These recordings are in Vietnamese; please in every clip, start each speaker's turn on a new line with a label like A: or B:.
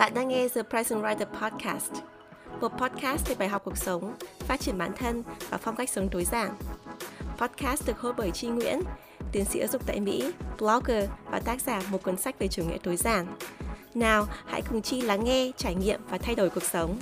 A: Bạn đang nghe The Present Writer Podcast, một podcast về bài học cuộc sống, phát triển bản thân và phong cách sống tối giản. Podcast được host bởi Chi Nguyễn, tiến sĩ giáo dục tại Mỹ, blogger và tác giả một cuốn sách về chủ nghĩa tối giản. Nào, hãy cùng Chi lắng nghe, trải nghiệm và thay đổi cuộc sống.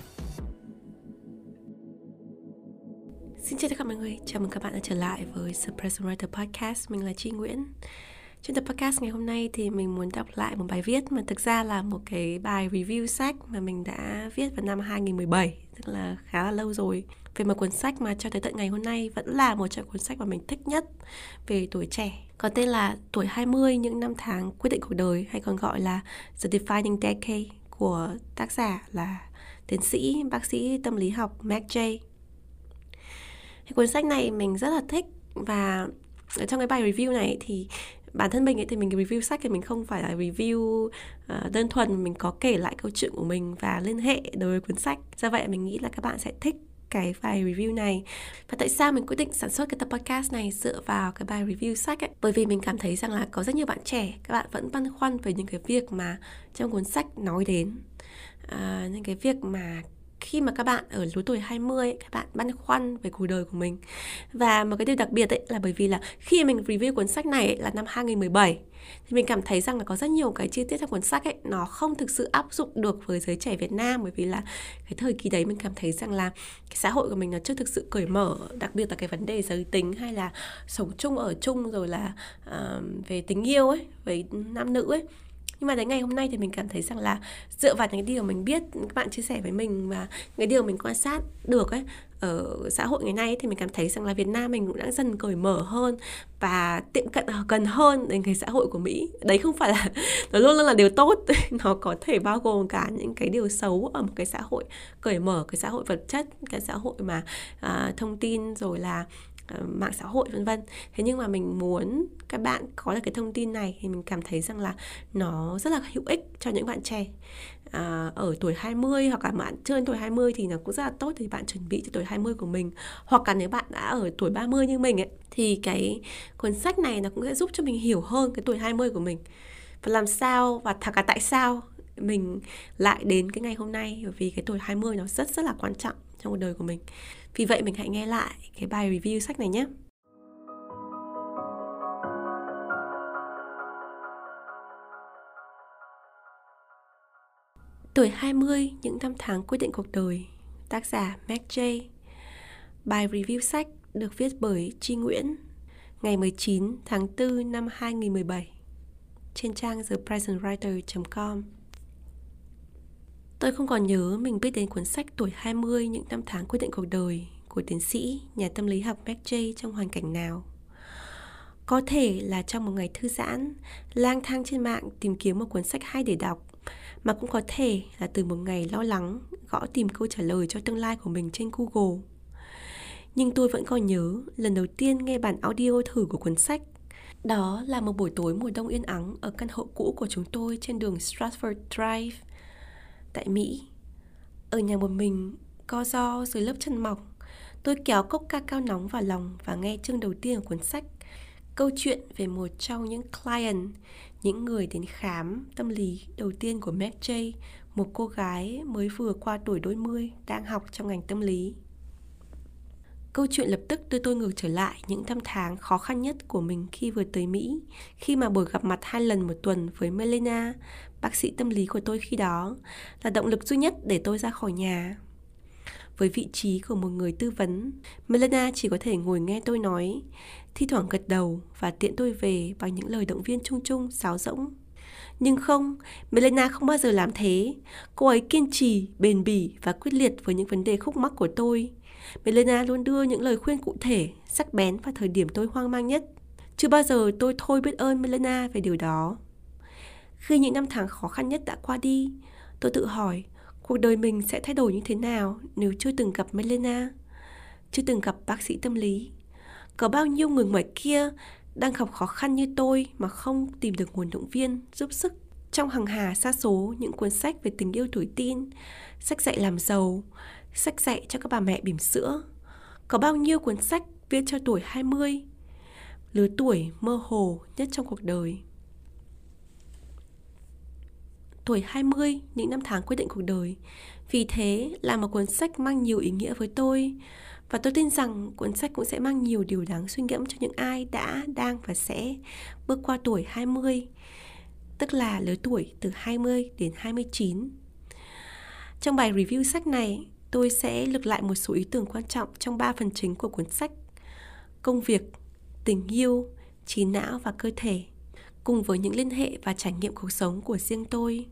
A: Xin chào tất cả mọi người, chào mừng các bạn đã trở lại với The Present Writer Podcast. Mình là Chi Nguyễn. Trên tập podcast ngày hôm nay thì mình muốn đọc lại một bài viết mà thực ra là một cái bài review sách mà mình đã viết vào năm 2017, tức là khá là lâu rồi. Về một cuốn sách mà cho tới tận ngày hôm nay vẫn là một trong cuốn sách mà mình thích nhất về tuổi trẻ. Có tên là Tuổi 20, những năm tháng quyết định cuộc đời, hay còn gọi là The Defining Decade của tác giả là tiến sĩ, bác sĩ tâm lý học McJ. Cuốn sách này mình rất là thích, và ở trong cái bài review này thì bản thân mình ấy, thì mình review sách thì mình không phải là review đơn thuần, mình có kể lại câu chuyện của mình và liên hệ đối với cuốn sách. Do vậy mình nghĩ là các bạn sẽ thích cái bài review này. Và tại sao mình quyết định sản xuất cái tập podcast này dựa vào cái bài review sách ấy? Bởi vì mình cảm thấy rằng là có rất nhiều bạn trẻ, các bạn vẫn băn khoăn về những cái việc mà trong cuốn sách nói đến, những cái việc mà khi mà các bạn ở lứa tuổi 20 ấy, các bạn băn khoăn về cuộc đời của mình. Và một cái điều đặc biệt ấy là bởi vì là khi mình review cuốn sách này ấy, là năm 2017, thì mình cảm thấy rằng là có rất nhiều cái chi tiết trong cuốn sách ấy nó không thực sự áp dụng được với giới trẻ Việt Nam. Bởi vì là cái thời kỳ đấy mình cảm thấy rằng là cái xã hội của mình nó chưa thực sự cởi mở, đặc biệt là cái vấn đề giới tính hay là sống chung ở chung, rồi là về tình yêu ấy, với nam nữ ấy. Nhưng mà đến ngày hôm nay thì mình cảm thấy rằng là dựa vào những điều mình biết, các bạn chia sẻ với mình và cái điều mình quan sát được ấy ở xã hội ngày nay ấy, thì mình cảm thấy rằng là Việt Nam mình cũng đã dần cởi mở hơn và tiệm cận gần hơn đến cái xã hội của Mỹ. Đấy không phải là nó luôn luôn là điều tốt, nó có thể bao gồm cả những cái điều xấu ở một cái xã hội cởi mở, cái xã hội vật chất, cái xã hội mà thông tin rồi là mạng xã hội vân vân. Thế nhưng mà mình muốn các bạn có được cái thông tin này thì mình cảm thấy rằng là nó rất là hữu ích cho những bạn trẻ ở tuổi 20, hoặc là bạn chưa đến tuổi 20 thì nó cũng rất là tốt thì bạn chuẩn bị cho tuổi 20 của mình. Hoặc là nếu bạn đã ở tuổi 30 như mình ấy, thì cái cuốn sách này nó cũng sẽ giúp cho mình hiểu hơn cái tuổi 20 của mình, và làm sao và cả tại sao mình lại đến cái ngày hôm nay. Bởi vì cái tuổi 20 nó rất là quan trọng trong cuộc đời của mình. Vì vậy mình hãy nghe lại cái bài review sách này nhé. Tuổi 20, những năm tháng quyết định cuộc đời, tác giả McJ. Bài review sách được viết bởi Chi Nguyễn, ngày 19 tháng 4 năm 2017, trên trang thepresentwriter.com. Tôi không còn nhớ mình biết đến cuốn sách Tuổi 20, những năm tháng quyết định cuộc đời của tiến sĩ, nhà tâm lý học McJ trong hoàn cảnh nào. Có thể là trong một ngày thư giãn, lang thang trên mạng tìm kiếm một cuốn sách hay để đọc, mà cũng có thể là từ một ngày lo lắng gõ tìm câu trả lời cho tương lai của mình trên Google. Nhưng tôi vẫn còn nhớ lần đầu tiên nghe bản audio thử của cuốn sách. Đó là một buổi tối mùa đông yên ắng ở căn hộ cũ của chúng tôi trên đường Stratford Drive tại Mỹ. Ở nhà một mình, co ro dưới lớp chân mỏng, tôi kéo cốc cacao nóng vào lòng và nghe chương đầu tiên của cuốn sách. Câu chuyện về một trong những client, những người đến khám tâm lý đầu tiên của McJ, một cô gái mới vừa qua tuổi đôi mươi đang học trong ngành tâm lý. Câu chuyện lập tức đưa tôi ngược trở lại những năm tháng khó khăn nhất của mình khi vừa tới Mỹ, khi mà buổi gặp mặt 2 lần một tuần với Melena, bác sĩ tâm lý của tôi khi đó, là động lực duy nhất để tôi ra khỏi nhà. Với vị trí của một người tư vấn, Melena chỉ có thể ngồi nghe tôi nói, thi thoảng gật đầu và tiễn tôi về bằng những lời động viên chung chung, sáo rỗng. Nhưng không, Melena không bao giờ làm thế. Cô ấy kiên trì, bền bỉ và quyết liệt với những vấn đề khúc mắc của tôi. Melena luôn đưa những lời khuyên cụ thể, sắc bén vào thời điểm tôi hoang mang nhất. Chưa bao giờ tôi thôi biết ơn Melena về điều đó. Khi những năm tháng khó khăn nhất đã qua đi, tôi tự hỏi cuộc đời mình sẽ thay đổi như thế nào nếu chưa từng gặp Melena, chưa từng gặp bác sĩ tâm lý. Có bao nhiêu người ngoài kia đang gặp khó khăn như tôi mà không tìm được nguồn động viên, giúp sức. Trong hàng hà sa số những cuốn sách về tình yêu tuổi teen, sách dạy làm giàu, sách dạy cho các bà mẹ bỉm sữa. Có bao nhiêu cuốn sách viết cho tuổi 20, lứa tuổi mơ hồ nhất trong cuộc đời. Tuổi 20, những năm tháng quyết định cuộc đời. Vì thế là một cuốn sách mang nhiều ý nghĩa với tôi. Và tôi tin rằng cuốn sách cũng sẽ mang nhiều điều đáng suy ngẫm cho những ai đã, đang và sẽ bước qua tuổi 20, tức là lứa tuổi từ 20 đến 29. Trong bài review sách này, tôi sẽ lược lại một số ý tưởng quan trọng trong 3 phần chính của cuốn sách: công việc, tình yêu, trí não và cơ thể, cùng với những liên hệ và trải nghiệm cuộc sống của riêng tôi.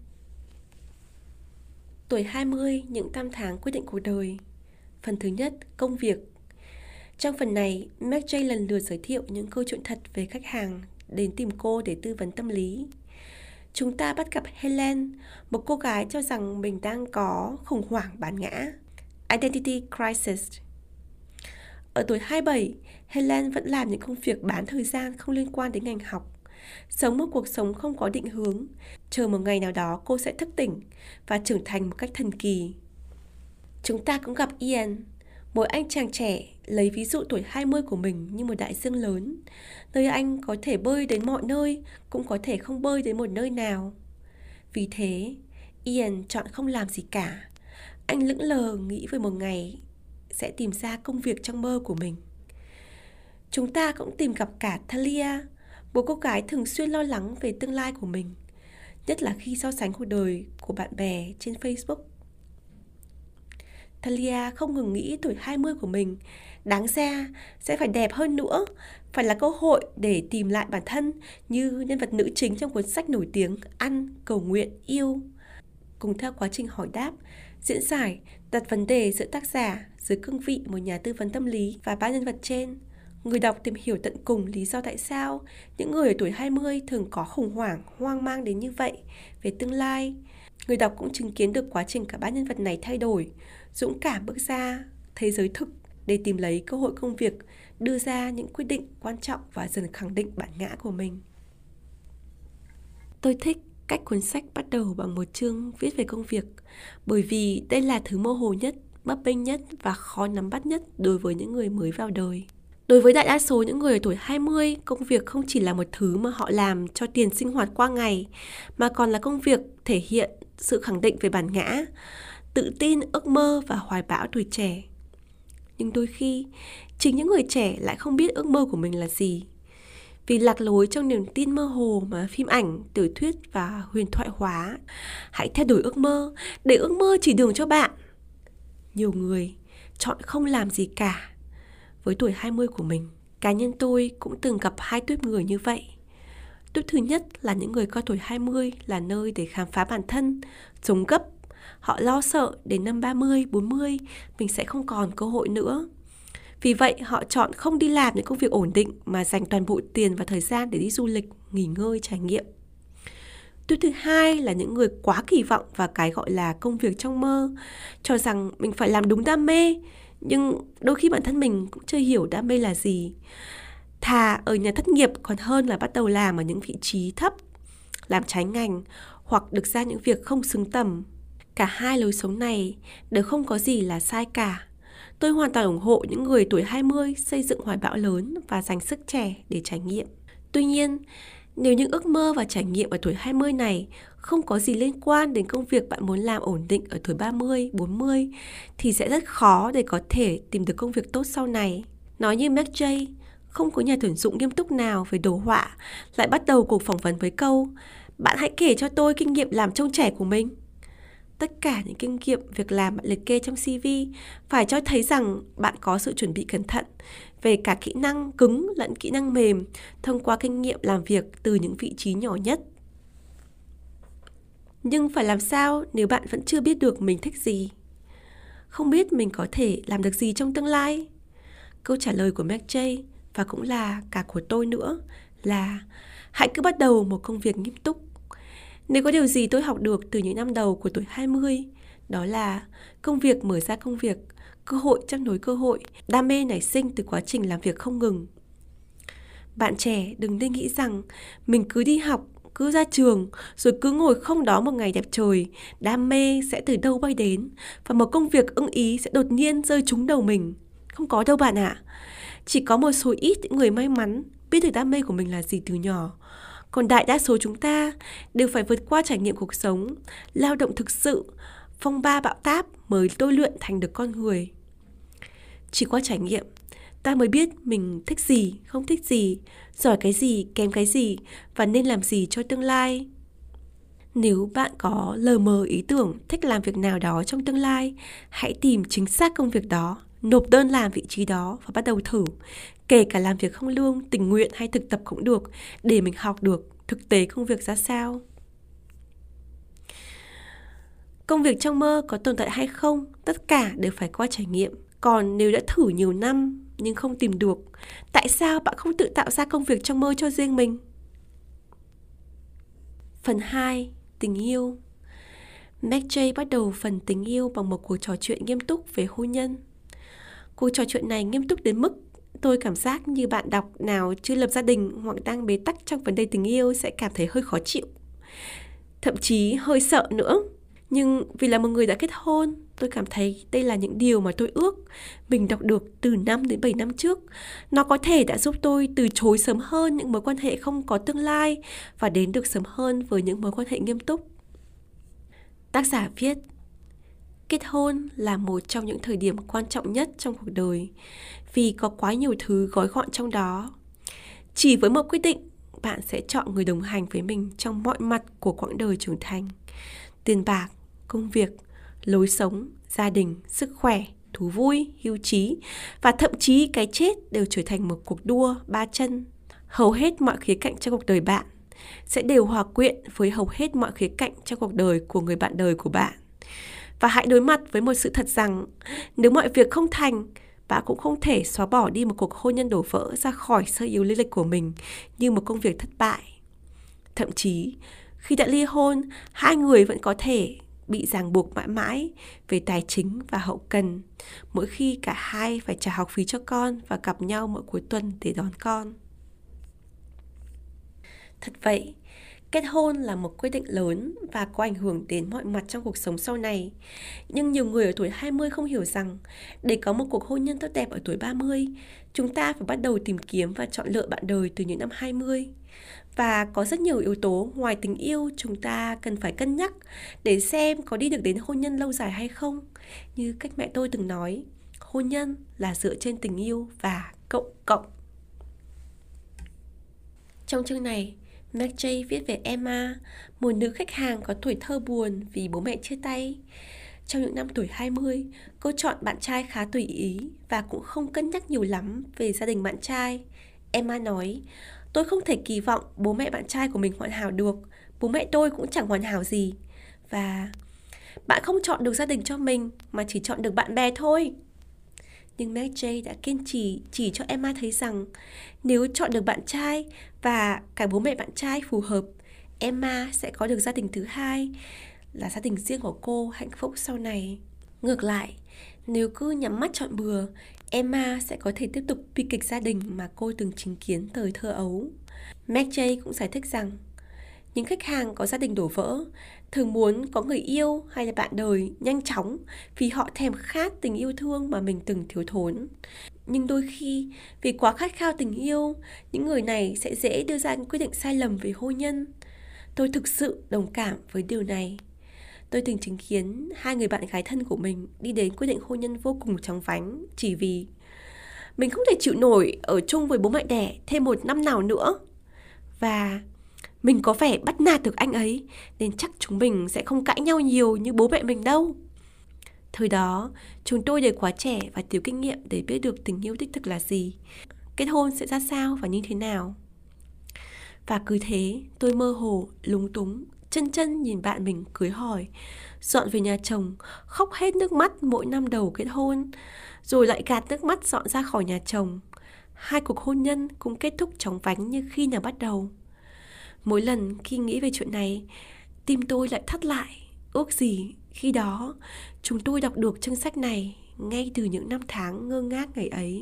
A: Tuổi 20, những năm tháng quyết định cuộc đời. Phần thứ nhất, công việc. Trong phần này, McJ lần lượt giới thiệu những câu chuyện thật về khách hàng đến tìm cô để tư vấn tâm lý. Chúng ta bắt gặp Helen, một cô gái cho rằng mình đang có khủng hoảng bản ngã, Identity Crisis. Ở tuổi 27, Helen vẫn làm những công việc bán thời gian không liên quan đến ngành học, sống một cuộc sống không có định hướng, chờ một ngày nào đó cô sẽ thức tỉnh và trưởng thành một cách thần kỳ. Chúng ta cũng gặp Ian, một anh chàng trẻ lấy ví dụ tuổi 20 của mình như một đại dương lớn, nơi anh có thể bơi đến mọi nơi, cũng có thể không bơi đến một nơi nào. Vì thế, Ian chọn không làm gì cả. Anh lững lờ nghĩ về một ngày sẽ tìm ra công việc trong mơ của mình. Chúng ta cũng tìm gặp cả Thalia, một cô gái thường xuyên lo lắng về tương lai của mình, nhất là khi so sánh cuộc đời của bạn bè trên Facebook. Thalia không ngừng nghĩ tuổi 20 của mình đáng ra sẽ phải đẹp hơn nữa, phải là cơ hội để tìm lại bản thân như nhân vật nữ chính trong cuốn sách nổi tiếng Ăn, Cầu Nguyện, Yêu. Cùng theo quá trình hỏi đáp, diễn giải đặt vấn đề giữa tác giả dưới cương vị một nhà tư vấn tâm lý và ba nhân vật trên. Người đọc tìm hiểu tận cùng lý do tại sao những người ở tuổi 20 thường có khủng hoảng, hoang mang đến như vậy về tương lai. Người đọc cũng chứng kiến được quá trình cả ba nhân vật này thay đổi, dũng cảm bước ra thế giới thực để tìm lấy cơ hội công việc, đưa ra những quyết định quan trọng và dần khẳng định bản ngã của mình. Tôi thích cách cuốn sách bắt đầu bằng một chương viết về công việc, bởi vì đây là thứ mơ hồ nhất, bấp bênh nhất và khó nắm bắt nhất đối với những người mới vào đời. Đối với đại đa số những người ở tuổi 20, công việc không chỉ là một thứ mà họ làm cho tiền sinh hoạt qua ngày, mà còn là công việc thể hiện sự khẳng định về bản ngã, tự tin, ước mơ và hoài bão tuổi trẻ. Nhưng đôi khi, chính những người trẻ lại không biết ước mơ của mình là gì. Vì lạc lối trong niềm tin mơ hồ mà phim ảnh, tiểu thuyết và huyền thoại hóa. Hãy theo đuổi ước mơ, để ước mơ chỉ đường cho bạn. Nhiều người chọn không làm gì cả. Với tuổi 20 của mình, cá nhân tôi cũng từng gặp hai tuýp người như vậy. Tuýp thứ nhất là những người coi tuổi 20 là nơi để khám phá bản thân, sống gấp. Họ lo sợ đến năm 30, 40 mình sẽ không còn cơ hội nữa. Vì vậy họ chọn không đi làm những công việc ổn định mà dành toàn bộ tiền và thời gian để đi du lịch, nghỉ ngơi, trải nghiệm. Tuýp thứ hai là những người quá kỳ vọng vào cái gọi là công việc trong mơ, cho rằng mình phải làm đúng đam mê, nhưng đôi khi bản thân mình cũng chưa hiểu đam mê là gì. Thà ở nhà thất nghiệp còn hơn là bắt đầu làm ở những vị trí thấp, làm trái ngành hoặc được ra những việc không xứng tầm. Cả hai lối sống này đều không có gì là sai cả. Tôi hoàn toàn ủng hộ những người tuổi 20 xây dựng hoài bão lớn và dành sức trẻ để trải nghiệm. Tuy nhiên, nếu những ước mơ và trải nghiệm ở tuổi 20 này không có gì liên quan đến công việc bạn muốn làm ổn định ở tuổi 30, 40, thì sẽ rất khó để có thể tìm được công việc tốt sau này. Nói như McJ, không có nhà tuyển dụng nghiêm túc nào về đồ họa lại bắt đầu cuộc phỏng vấn với câu: bạn hãy kể cho tôi kinh nghiệm làm trông trẻ của mình. Tất cả những kinh nghiệm việc làm bạn liệt kê trong CV phải cho thấy rằng bạn có sự chuẩn bị cẩn thận về cả kỹ năng cứng lẫn kỹ năng mềm thông qua kinh nghiệm làm việc từ những vị trí nhỏ nhất. Nhưng phải làm sao nếu bạn vẫn chưa biết được mình thích gì? Không biết mình có thể làm được gì trong tương lai? Câu trả lời của McJ và cũng là cả của tôi nữa là hãy cứ bắt đầu một công việc nghiêm túc. Nếu có điều gì tôi học được từ những năm đầu của tuổi 20, đó là công việc mở ra công việc, cơ hội chấp nối cơ hội, đam mê nảy sinh từ quá trình làm việc không ngừng. Bạn trẻ đừng nên nghĩ rằng mình cứ đi học, cứ ra trường, rồi cứ ngồi không đó một ngày đẹp trời, đam mê sẽ từ đâu bay đến, và một công việc ưng ý sẽ đột nhiên rơi trúng đầu mình. Không có đâu bạn ạ. Chỉ có một số ít những người may mắn biết được đam mê của mình là gì từ nhỏ. Còn đại đa số chúng ta đều phải vượt qua trải nghiệm cuộc sống, lao động thực sự, phong ba bão táp mới tôi luyện thành được con người. Chỉ qua trải nghiệm, ta mới biết mình thích gì, không thích gì, giỏi cái gì, kém cái gì và nên làm gì cho tương lai. Nếu bạn có lờ mờ ý tưởng thích làm việc nào đó trong tương lai, hãy tìm chính xác công việc đó, nộp đơn làm vị trí đó và bắt đầu thử. Kể cả làm việc không lương, tình nguyện hay thực tập cũng được, để mình học được thực tế công việc ra sao. Công việc trong mơ có tồn tại hay không, tất cả đều phải qua trải nghiệm. Còn nếu đã thử nhiều năm nhưng không tìm được, tại sao bạn không tự tạo ra công việc trong mơ cho riêng mình? Phần 2. Tình yêu. McJ bắt đầu phần tình yêu bằng một cuộc trò chuyện nghiêm túc về hôn nhân. Cuộc trò chuyện này nghiêm túc đến mức tôi cảm giác như bạn đọc nào chưa lập gia đình hoặc đang bế tắc trong vấn đề tình yêu sẽ cảm thấy hơi khó chịu. Thậm chí hơi sợ nữa. Nhưng vì là một người đã kết hôn, tôi cảm thấy đây là những điều mà tôi ước mình đọc được từ 5 đến 7 năm trước. Nó có thể đã giúp tôi từ chối sớm hơn những mối quan hệ không có tương lai và đến được sớm hơn với những mối quan hệ nghiêm túc. Tác giả viết: kết hôn là một trong những thời điểm quan trọng nhất trong cuộc đời vì có quá nhiều thứ gói gọn trong đó. Chỉ với một quyết định, bạn sẽ chọn người đồng hành với mình trong mọi mặt của quãng đời trưởng thành. Tiền bạc, công việc, lối sống, gia đình, sức khỏe, thú vui, hưu trí và thậm chí cái chết đều trở thành một cuộc đua ba chân. Hầu hết mọi khía cạnh trong cuộc đời bạn sẽ đều hòa quyện với hầu hết mọi khía cạnh trong cuộc đời của người bạn đời của bạn. Và hãy đối mặt với một sự thật rằng nếu mọi việc không thành, bạn cũng không thể xóa bỏ đi một cuộc hôn nhân đổ vỡ ra khỏi sơ yếu lý lịch của mình như một công việc thất bại. Thậm chí, khi đã ly hôn, hai người vẫn có thể bị ràng buộc mãi mãi về tài chính và hậu cần, mỗi khi cả hai phải trả học phí cho con và gặp nhau mỗi cuối tuần để đón con. Thật vậy, kết hôn là một quyết định lớn và có ảnh hưởng đến mọi mặt trong cuộc sống sau này. Nhưng nhiều người ở tuổi 20 không hiểu rằng để có một cuộc hôn nhân tốt đẹp ở tuổi 30, chúng ta phải bắt đầu tìm kiếm và chọn lựa bạn đời từ những năm 20. Và có rất nhiều yếu tố ngoài tình yêu chúng ta cần phải cân nhắc để xem có đi được đến hôn nhân lâu dài hay không. Như cách mẹ tôi từng nói, hôn nhân là dựa trên tình yêu và cộng. Trong chương này, McJ viết về Emma, một nữ khách hàng có tuổi thơ buồn vì bố mẹ chia tay. Trong những năm tuổi 20, cô chọn bạn trai khá tùy ý và cũng không cân nhắc nhiều lắm về gia đình bạn trai. Emma nói: tôi không thể kỳ vọng bố mẹ bạn trai của mình hoàn hảo được, bố mẹ tôi cũng chẳng hoàn hảo gì. Và bạn không chọn được gia đình cho mình mà chỉ chọn được bạn bè thôi. Nhưng McJ đã kiên trì chỉ cho Emma thấy rằng nếu chọn được bạn trai và cả bố mẹ bạn trai phù hợp, Emma sẽ có được gia đình thứ hai, là gia đình riêng của cô hạnh phúc sau này. Ngược lại, nếu cứ nhắm mắt chọn bừa, Emma sẽ có thể tiếp tục bi kịch gia đình mà cô từng chứng kiến thời thơ ấu. McJ cũng giải thích rằng những khách hàng có gia đình đổ vỡ thường muốn có người yêu hay là bạn đời nhanh chóng vì họ thèm khát tình yêu thương mà mình từng thiếu thốn. Nhưng đôi khi, vì quá khát khao tình yêu, những người này sẽ dễ đưa ra những quyết định sai lầm về hôn nhân. Tôi thực sự đồng cảm với điều này. Tôi từng chứng kiến hai người bạn gái thân của mình đi đến quyết định hôn nhân vô cùng chóng vánh chỉ vì mình không thể chịu nổi ở chung với bố mẹ đẻ thêm một năm nào nữa. Và mình có vẻ bắt nạt được anh ấy nên chắc chúng mình sẽ không cãi nhau nhiều như bố mẹ mình đâu. Thời đó, chúng tôi đều quá trẻ và thiếu kinh nghiệm để biết được tình yêu đích thực là gì, kết hôn sẽ ra sao và như thế nào. Và cứ thế, tôi mơ hồ, lúng túng, chân nhìn bạn mình cưới hỏi, dọn về nhà chồng, khóc hết nước mắt mỗi năm đầu kết hôn, rồi lại gạt nước mắt dọn ra khỏi nhà chồng. Hai cuộc hôn nhân cũng kết thúc chóng vánh như khi nào bắt đầu. Mỗi lần khi nghĩ về chuyện này, tim tôi lại thắt lại. Ước gì khi đó chúng tôi đọc được chương sách này ngay từ những năm tháng ngơ ngác ngày ấy.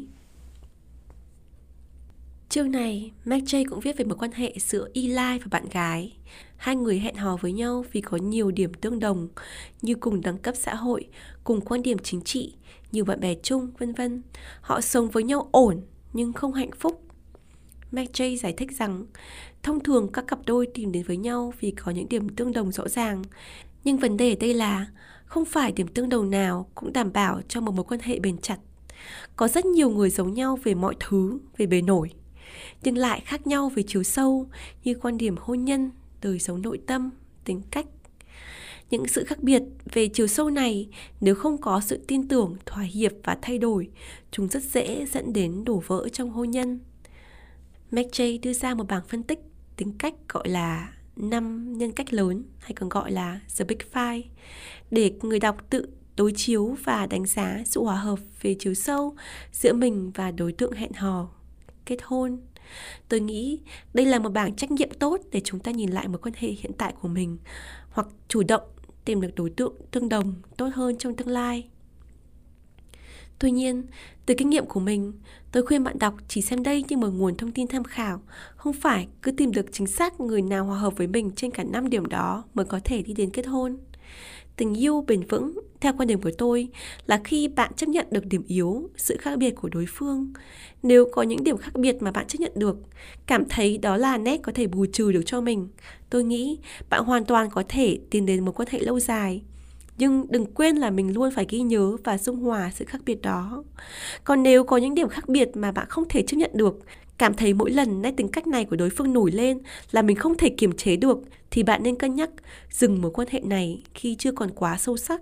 A: Chương này, McJ cũng viết về mối quan hệ giữa Eli và bạn gái. Hai người hẹn hò với nhau vì có nhiều điểm tương đồng như cùng đẳng cấp xã hội, cùng quan điểm chính trị, nhiều bạn bè chung, vân vân. Họ sống với nhau ổn nhưng không hạnh phúc. McJ giải thích rằng thông thường các cặp đôi tìm đến với nhau vì có những điểm tương đồng rõ ràng. Nhưng vấn đề ở đây là không phải điểm tương đồng nào cũng đảm bảo cho một mối quan hệ bền chặt. Có rất nhiều người giống nhau về mọi thứ, về bề nổi, nhưng lại khác nhau về chiều sâu như quan điểm hôn nhân, đời sống nội tâm, tính cách. Những sự khác biệt về chiều sâu này, nếu không có sự tin tưởng, thỏa hiệp và thay đổi, chúng rất dễ dẫn đến đổ vỡ trong hôn nhân. McJ đưa ra một bảng phân tích tính cách gọi là 5 nhân cách lớn, hay còn gọi là The Big Five, để người đọc tự đối chiếu và đánh giá sự hòa hợp về chiều sâu giữa mình và đối tượng hẹn hò, kết hôn. Tôi nghĩ đây là một bảng trắc nghiệm tốt để chúng ta nhìn lại mối quan hệ hiện tại của mình, hoặc chủ động tìm được đối tượng tương đồng tốt hơn trong tương lai. Tuy nhiên, từ kinh nghiệm của mình, tôi khuyên bạn đọc chỉ xem đây như một nguồn thông tin tham khảo, không phải cứ tìm được chính xác người nào hòa hợp với mình trên cả 5 điểm đó mới có thể đi đến kết hôn. Tình yêu bền vững, theo quan điểm của tôi, là khi bạn chấp nhận được điểm yếu, sự khác biệt của đối phương. Nếu có những điểm khác biệt mà bạn chấp nhận được, cảm thấy đó là nét có thể bù trừ được cho mình, tôi nghĩ bạn hoàn toàn có thể tiến đến một quan hệ lâu dài. Nhưng đừng quên là mình luôn phải ghi nhớ và dung hòa sự khác biệt đó. Còn nếu có những điểm khác biệt mà bạn không thể chấp nhận được, cảm thấy mỗi lần nét tính cách này của đối phương nổi lên là mình không thể kiềm chế được, thì bạn nên cân nhắc dừng mối quan hệ này khi chưa còn quá sâu sắc.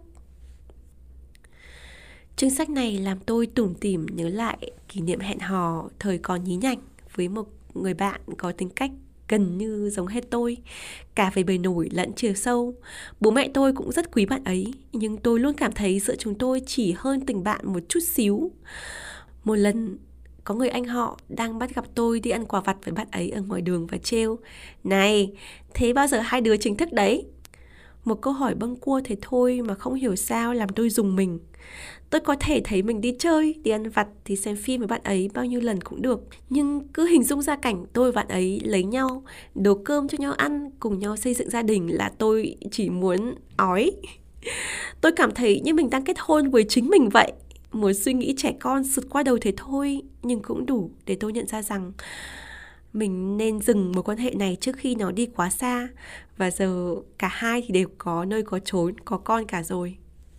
A: Chương sách này làm tôi tủm tỉm nhớ lại kỷ niệm hẹn hò thời còn nhí nhảnh với một người bạn có tính cách gần như giống hết tôi, cả về bề nổi lẫn chiều sâu. Bố mẹ tôi cũng rất quý bạn ấy, nhưng tôi luôn cảm thấy giữa chúng tôi chỉ hơn tình bạn một chút xíu. Một lần, có người anh họ đang bắt gặp tôi đi ăn quà vặt với bạn ấy ở ngoài đường và trêu: "Này, thế bao giờ hai đứa chính thức đấy?" Một câu hỏi bâng quơ thế thôi mà không hiểu sao làm tôi rùng mình. Tôi có thể thấy mình đi chơi, đi ăn vặt thì xem phim với bạn ấy bao nhiêu lần cũng được. Nhưng cứ hình dung ra cảnh tôi và bạn ấy lấy nhau, nấu cơm cho nhau ăn, cùng nhau xây dựng gia đình là tôi chỉ muốn ói. Tôi cảm thấy như mình đang kết hôn với chính mình vậy. Một suy nghĩ trẻ con sượt qua đầu thế thôi, nhưng cũng đủ để tôi nhận ra rằng mình nên dừng mối quan hệ này trước khi nó đi quá xa. Và giờ cả hai thì đều có nơi có chốn, có con cả rồi.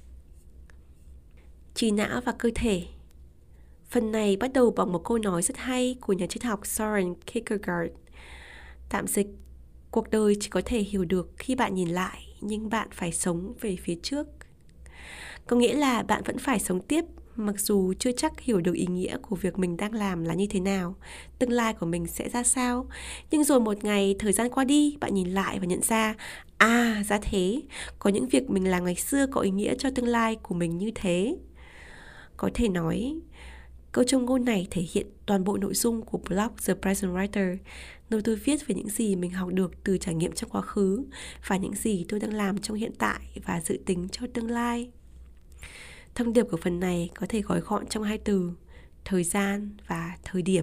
A: Trí não và cơ thể. Phần này bắt đầu bằng một câu nói rất hay của nhà triết học Søren Kierkegaard. Tạm dịch: cuộc đời chỉ có thể hiểu được khi bạn nhìn lại, nhưng bạn phải sống về phía trước. Có nghĩa là bạn vẫn phải sống tiếp, mặc dù chưa chắc hiểu được ý nghĩa của việc mình đang làm là như thế nào, tương lai của mình sẽ ra sao. Nhưng rồi một ngày thời gian qua đi, bạn nhìn lại và nhận ra, ra thế, có những việc mình làm ngày xưa có ý nghĩa cho tương lai của mình như thế. Có thể nói, câu châm ngôn này thể hiện toàn bộ nội dung của blog The Present Writer, nơi tôi viết về những gì mình học được từ trải nghiệm trong quá khứ và những gì tôi đang làm trong hiện tại và dự tính cho tương lai. Thông điệp của phần này có thể gói gọn trong 2 từ: thời gian và thời điểm.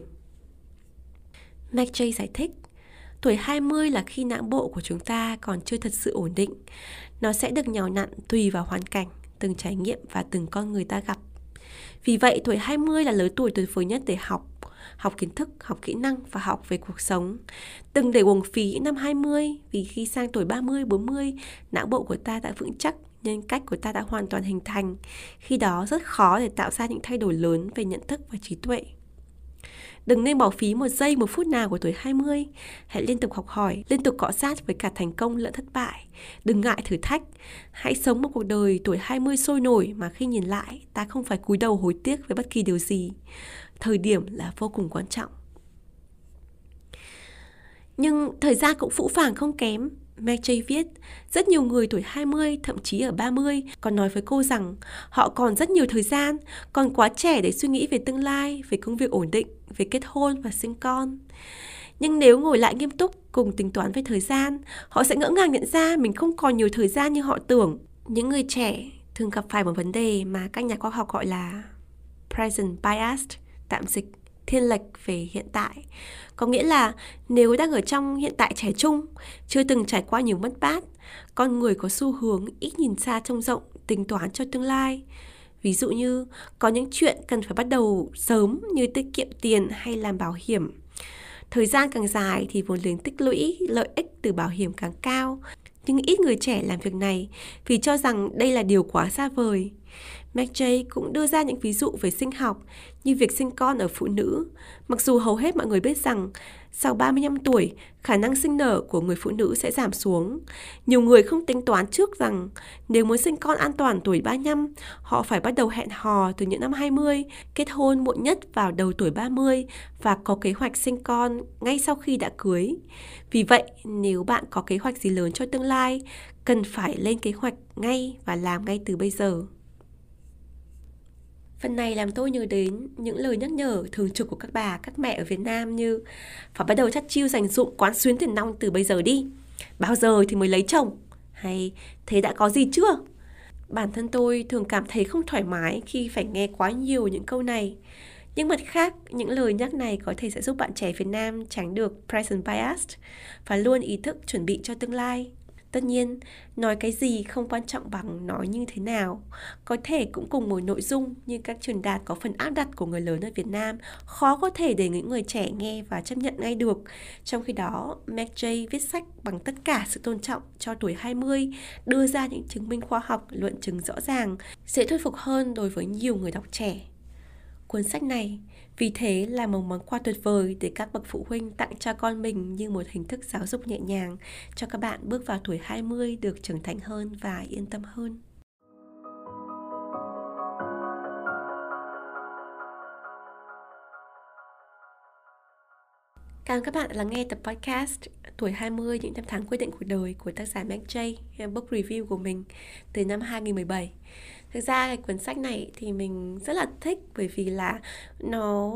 A: McJ giải thích, tuổi 20 là khi não bộ của chúng ta còn chưa thật sự ổn định. Nó sẽ được nhào nặn tùy vào hoàn cảnh, từng trải nghiệm và từng con người ta gặp. Vì vậy, tuổi 20 là lứa tuổi tuyệt vời nhất để học kiến thức, học kỹ năng và học về cuộc sống. Đừng để uổng phí năm 20, vì khi sang tuổi 30, 40, não bộ của ta đã vững chắc, nhân cách của ta đã hoàn toàn hình thành. Khi đó rất khó để tạo ra những thay đổi lớn về nhận thức và trí tuệ. Đừng nên bỏ phí một giây, một phút nào của tuổi 20. Hãy liên tục học hỏi, liên tục cọ sát với cả thành công lẫn thất bại. Đừng ngại thử thách. Hãy sống một cuộc đời tuổi 20 sôi nổi mà khi nhìn lại, ta không phải cúi đầu hối tiếc với bất kỳ điều gì. Thời điểm là vô cùng quan trọng. Nhưng thời gian cũng phũ phàng không kém. McJ viết, rất nhiều người tuổi 20, thậm chí ở 30 còn nói với cô rằng họ còn rất nhiều thời gian, còn quá trẻ để suy nghĩ về tương lai, về công việc ổn định, về kết hôn và sinh con. Nhưng nếu ngồi lại nghiêm túc cùng tính toán về thời gian, họ sẽ ngỡ ngàng nhận ra mình không còn nhiều thời gian như họ tưởng. Những người trẻ thường gặp phải một vấn đề mà các nhà khoa học gọi là present bias, tạm dịch thiên lệch về hiện tại. Có nghĩa là nếu đang ở trong hiện tại trẻ trung, chưa từng trải qua nhiều mất mát, con người có xu hướng ít nhìn xa trông rộng, tính toán cho tương lai. Ví dụ như có những chuyện cần phải bắt đầu sớm như tiết kiệm tiền hay làm bảo hiểm. Thời gian càng dài thì vốn liếng tích lũy, lợi ích từ bảo hiểm càng cao. Nhưng ít người trẻ làm việc này vì cho rằng đây là điều quá xa vời. McJay cũng đưa ra những ví dụ về sinh học như việc sinh con ở phụ nữ. Mặc dù hầu hết mọi người biết rằng sau 35 tuổi, khả năng sinh nở của người phụ nữ sẽ giảm xuống. Nhiều người không tính toán trước rằng nếu muốn sinh con an toàn tuổi 35, họ phải bắt đầu hẹn hò từ những năm 20, kết hôn muộn nhất vào đầu tuổi 30 và có kế hoạch sinh con ngay sau khi đã cưới. Vì vậy, nếu bạn có kế hoạch gì lớn cho tương lai, cần phải lên kế hoạch ngay và làm ngay từ bây giờ. Phần này làm tôi nhớ đến những lời nhắc nhở thường trực của các bà, các mẹ ở Việt Nam như phải bắt đầu chắt chiu dành dụm quán xuyến tiền nong từ bây giờ đi. Bao giờ thì mới lấy chồng? Hay thế đã có gì chưa? Bản thân tôi thường cảm thấy không thoải mái khi phải nghe quá nhiều những câu này. Nhưng mặt khác, những lời nhắc này có thể sẽ giúp bạn trẻ Việt Nam tránh được present bias và luôn ý thức chuẩn bị cho tương lai. Tất nhiên, nói cái gì không quan trọng bằng nói như thế nào. Có thể cũng cùng một nội dung như các truyền đạt có phần áp đặt của người lớn ở Việt Nam, khó có thể để những người trẻ nghe và chấp nhận ngay được. Trong khi đó, McJay viết sách bằng tất cả sự tôn trọng cho tuổi 20, đưa ra những chứng minh khoa học, luận chứng rõ ràng, dễ thuyết phục hơn đối với nhiều người đọc trẻ. Cuốn sách này vì thế là một món quà tuyệt vời để các bậc phụ huynh tặng cho con mình như một hình thức giáo dục nhẹ nhàng cho các bạn bước vào tuổi 20 được trưởng thành hơn và yên tâm hơn. Cảm ơn các bạn đã lắng nghe tập podcast Tuổi 20 những năm tháng quyết định cuộc đời của tác giả McJay, book review của mình từ năm 2017. Thực ra cái cuốn sách này thì mình rất là thích bởi vì là nó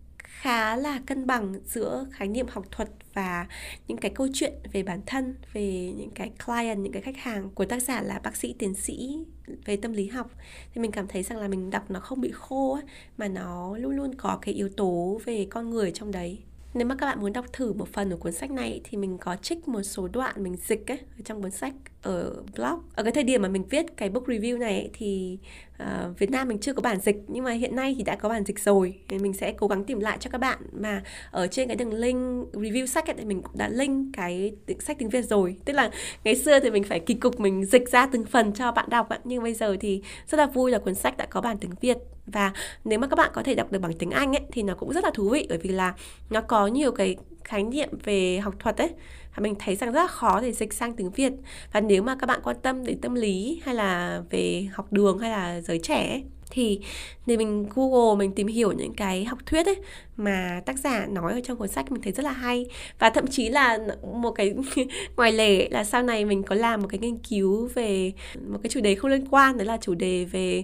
A: khá là cân bằng giữa khái niệm học thuật và những cái câu chuyện về bản thân, về những cái client, những cái khách hàng của tác giả là bác sĩ tiến sĩ về tâm lý học. Thì mình cảm thấy rằng là mình đọc nó không bị khô ấy, mà nó luôn luôn có cái yếu tố về con người trong đấy. Nếu mà các bạn muốn đọc thử một phần của cuốn sách này thì mình có trích một số đoạn mình dịch ấy, ở trong cuốn sách ở blog. Ở cái thời điểm mà mình viết cái book review này ấy, thì Việt Nam mình chưa có bản dịch, nhưng mà hiện nay thì đã có bản dịch rồi. Thì mình sẽ cố gắng tìm lại cho các bạn. Mà ở trên cái đường link review sách ấy, thì mình cũng đã link cái sách tiếng Việt rồi. Tức là ngày xưa thì mình phải kỳ cục mình dịch ra từng phần cho bạn đọc ấy. Nhưng bây giờ thì rất là vui là cuốn sách đã có bản tiếng Việt. Và nếu mà các bạn có thể đọc được bằng tiếng Anh ấy, thì nó cũng rất là thú vị, bởi vì là nó có nhiều cái khái niệm về học thuật ấy, và mình thấy rằng rất là khó để dịch sang tiếng Việt. Và nếu mà các bạn quan tâm đến tâm lý hay là về học đường hay là giới trẻ ấy, thì để mình Google, mình tìm hiểu những cái học thuyết ấy mà tác giả nói ở trong cuốn sách, mình thấy rất là hay. Và thậm chí là một cái ngoài lề là sau này mình có làm một cái nghiên cứu về một cái chủ đề không liên quan, đó là chủ đề về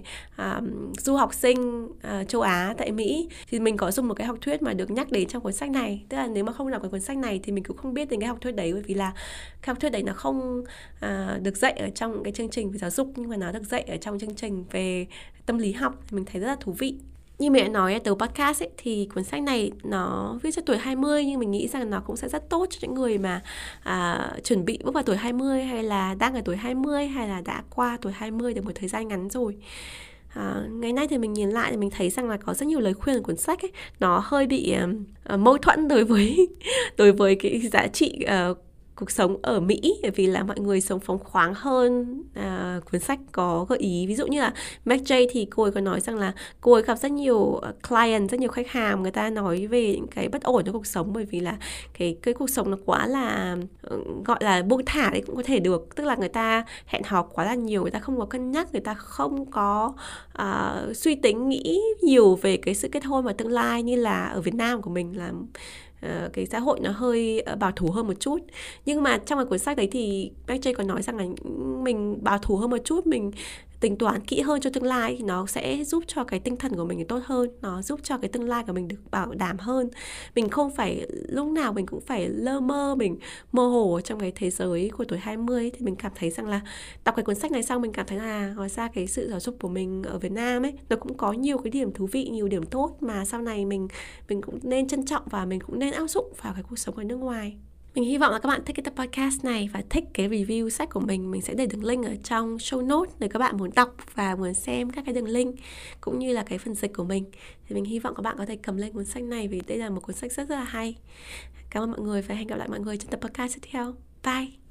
A: du học sinh châu Á tại Mỹ. Thì mình có dùng một cái học thuyết mà được nhắc đến trong cuốn sách này. Tức là nếu mà không đọc cái cuốn sách này thì mình cũng không biết đến cái học thuyết đấy, bởi vì là cái học thuyết đấy nó không được dạy ở trong cái chương trình về giáo dục, nhưng mà nó được dạy ở trong chương trình về tâm lý học. Thì mình thấy rất là thú vị. Như mình đã nói ở đầu podcast ấy, thì cuốn sách này nó viết cho tuổi 20, nhưng mình nghĩ rằng nó cũng sẽ rất tốt cho những người mà chuẩn bị bước vào tuổi 20, hay là đang ở tuổi 20, hay là đã qua tuổi 20 được một thời gian ngắn rồi. Ngày nay thì mình nhìn lại thì mình thấy rằng là có rất nhiều lời khuyên của cuốn sách ấy, nó hơi bị mâu thuẫn đối với cái giá trị cuộc sống ở Mỹ, bởi vì là mọi người sống phóng khoáng hơn. Cuốn sách có gợi ý, ví dụ như là McJay thì cô ấy có nói rằng là cô ấy gặp rất nhiều client, rất nhiều khách hàng, người ta nói về những cái bất ổn trong cuộc sống, bởi vì là cái cuộc sống nó quá là gọi là buông thả đấy cũng có thể được. Tức là người ta hẹn hò quá là nhiều, người ta không có cân nhắc, người ta không có suy tính nghĩ nhiều về cái sự kết hôn và tương lai như là ở Việt Nam của mình, là cái xã hội nó hơi bảo thủ hơn một chút. Nhưng mà trong cái cuốn sách đấy thì McJay còn nói rằng là mình bảo thủ hơn một chút, mình tính toán kỹ hơn cho tương lai, thì nó sẽ giúp cho cái tinh thần của mình tốt hơn, nó giúp cho cái tương lai của mình được bảo đảm hơn. Mình không phải lúc nào mình cũng phải lơ mơ, mình mơ hồ trong cái thế giới của tuổi 20 ấy. Thì mình cảm thấy rằng là đọc cái cuốn sách này xong mình cảm thấy là hóa ra cái sự giáo dục của mình ở Việt Nam ấy, nó cũng có nhiều cái điểm thú vị, nhiều điểm tốt mà sau này mình cũng nên trân trọng và mình cũng nên áp dụng vào cái cuộc sống ở nước ngoài. Mình hy vọng là các bạn thích cái tập podcast này và thích cái review sách của mình. Mình sẽ để đường link ở trong show notes để các bạn muốn đọc và muốn xem các cái đường link cũng như là cái phần dịch của mình. Thì mình hy vọng các bạn có thể cầm lên cuốn sách này vì đây là một cuốn sách rất là hay. Cảm ơn mọi người và hẹn gặp lại mọi người trong tập podcast tiếp theo. Bye!